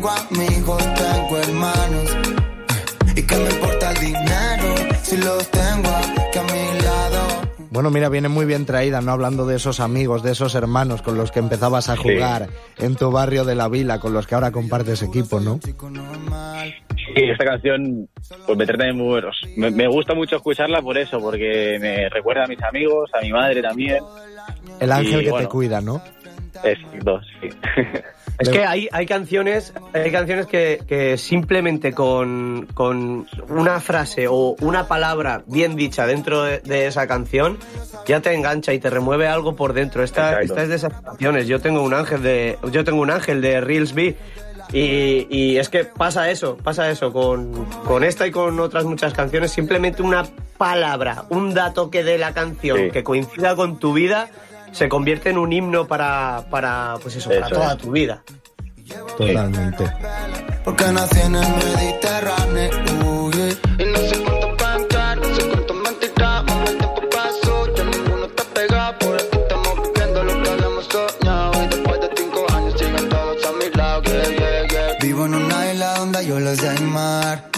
tengo amigos, tengo hermanos. ¿Y qué me importa el dinero si los tengo aquí a mi lado? Bueno, mira, viene muy bien traída, ¿no? Hablando de esos amigos, de esos hermanos con los que empezabas a jugar en tu barrio de La Vila, con los que ahora compartes equipo, ¿no? Sí, esta canción pues me trata de muy buenos. Me gusta mucho escucharla por eso, porque me recuerda a mis amigos, a mi madre también. El ángel que te cuida, ¿no? Exacto, sí. Es que hay canciones que simplemente con una frase o una palabra bien dicha dentro de esa canción ya te engancha y te remueve algo por dentro. Esta es de esas canciones. Yo tengo un ángel de Reelsby y es que pasa eso con esta y con otras muchas canciones. Simplemente una palabra, un dato que dé la canción que coincida con tu vida se convierte en un himno para pues eso, para toda tu vida. Totalmente. Porque nací en el Mediterráneo, y no sé cuánto cantar, no sé cuánto mentirá, el tiempo pasó, ya ninguno está pegado, por eso estamos viviendo lo que habíamos soñado, y después de 5 años siguen todos a mi lado, Vivo en una isla donde yo les doy mar,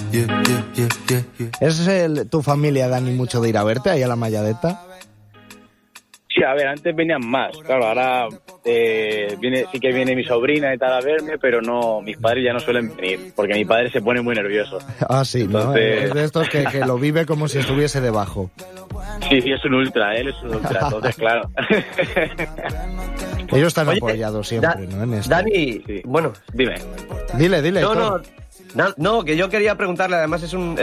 ¿Es tu familia, Dani, mucho de ir a verte ahí a la Malladeta? Sí, a ver, antes venían más, claro, ahora sí que viene mi sobrina y tal a verme, pero no, mis padres ya no suelen venir, porque mi padre se pone muy nervioso. Ah, sí, entonces... ¿no? Es de estos que lo vive como si estuviese debajo. Sí, es un ultra, él es un ultra, entonces claro. Ellos están apoyados siempre, ¿no? En esto. Dani, bueno, dime. Dile. No, que yo quería preguntarle, además es un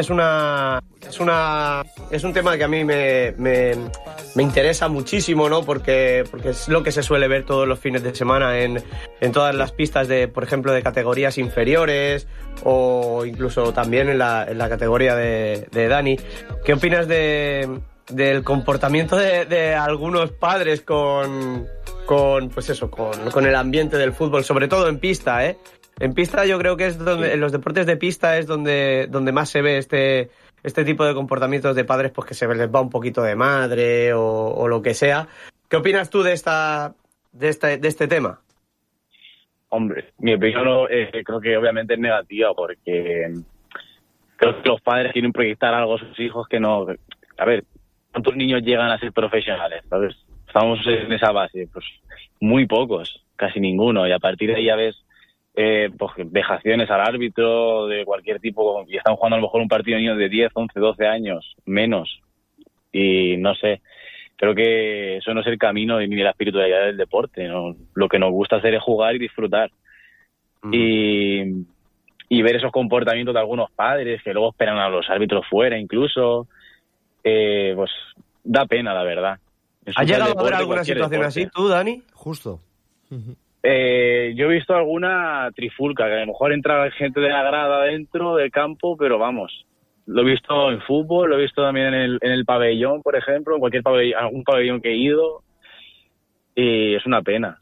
tema que a mí me interesa muchísimo, ¿no? Porque es lo que se suele ver todos los fines de semana en todas las pistas de, por ejemplo, de categorías inferiores o incluso también en la categoría de Dani. ¿Qué opinas del comportamiento de algunos padres con el ambiente del fútbol, sobre todo en pista, ¿eh? En pista yo creo que es donde, en los deportes de pista es donde más se ve este tipo de comportamientos de padres, pues que se les va un poquito de madre o lo que sea. ¿Qué opinas tú de este tema? Hombre, mi opinión creo que obviamente es negativa, porque creo que los padres quieren proyectar algo a sus hijos que no... A ver, ¿cuántos niños llegan a ser profesionales? ¿Sabes? Estamos en esa base, pues muy pocos, casi ninguno, y a partir de ahí ya ves pues vejaciones al árbitro de cualquier tipo, y están jugando a lo mejor un partido de niños de 10, 11, 12 años, menos, y no sé, creo que eso no es el camino ni de la espiritualidad del deporte, ¿no? Lo que nos gusta hacer es jugar y disfrutar, y ver esos comportamientos de algunos padres que luego esperan a los árbitros fuera incluso, pues da pena, la verdad. ¿Has llegado a ver alguna situación así tú, Dani? Justo. Yo he visto alguna trifulca, que a lo mejor entra gente de la grada dentro del campo, pero vamos, lo he visto en fútbol, lo he visto también en el pabellón, por ejemplo, en cualquier pabellón, algún pabellón que he ido, y es una pena.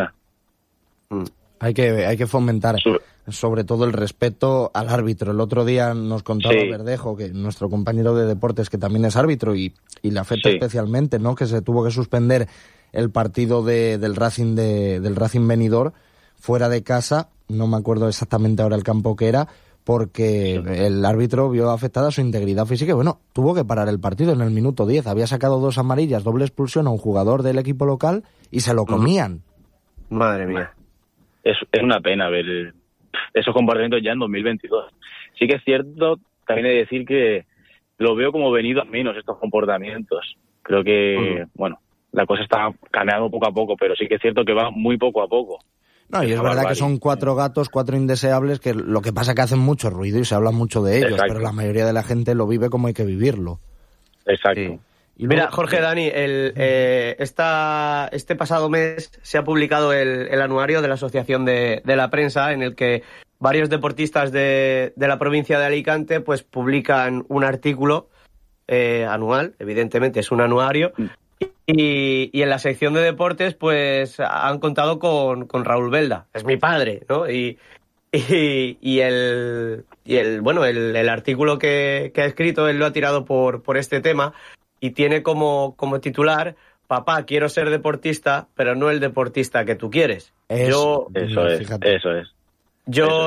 Hay que fomentar sobre todo el respeto al árbitro. El otro día nos contaba Verdejo, que nuestro compañero de deportes, que también es árbitro y le afecta especialmente, ¿no? Que se tuvo que suspender el partido del Racing Benidorm fuera de casa, no me acuerdo exactamente ahora el campo que era, porque el árbitro vio afectada su integridad física y bueno, tuvo que parar el partido en el minuto 10. Había sacado 2 amarillas, doble expulsión a un jugador del equipo local y se lo comían. Madre mía. Es una pena ver esos comportamientos ya en 2022. Sí que es cierto, también he de decir que lo veo como venido a menos estos comportamientos. Creo que, bueno, la cosa está cambiando poco a poco, pero sí que es cierto que va muy poco a poco. No, y es verdad que son 4 gatos, 4 indeseables, que lo que pasa es que hacen mucho ruido y se habla mucho de ellos, pero la mayoría de la gente lo vive como hay que vivirlo. Exacto. Sí. Y luego, mira, Jorge, Dani, este pasado mes se ha publicado el anuario de la Asociación de la Prensa, en el que varios deportistas de la provincia de Alicante pues publican un artículo anual, evidentemente es un anuario, y en la sección de deportes pues han contado con Raúl Belda, es mi padre, ¿no? Y el artículo que ha escrito, él lo ha tirado por este tema, y tiene como titular: papá, quiero ser deportista, pero no el deportista que tú quieres. Eso es. Yo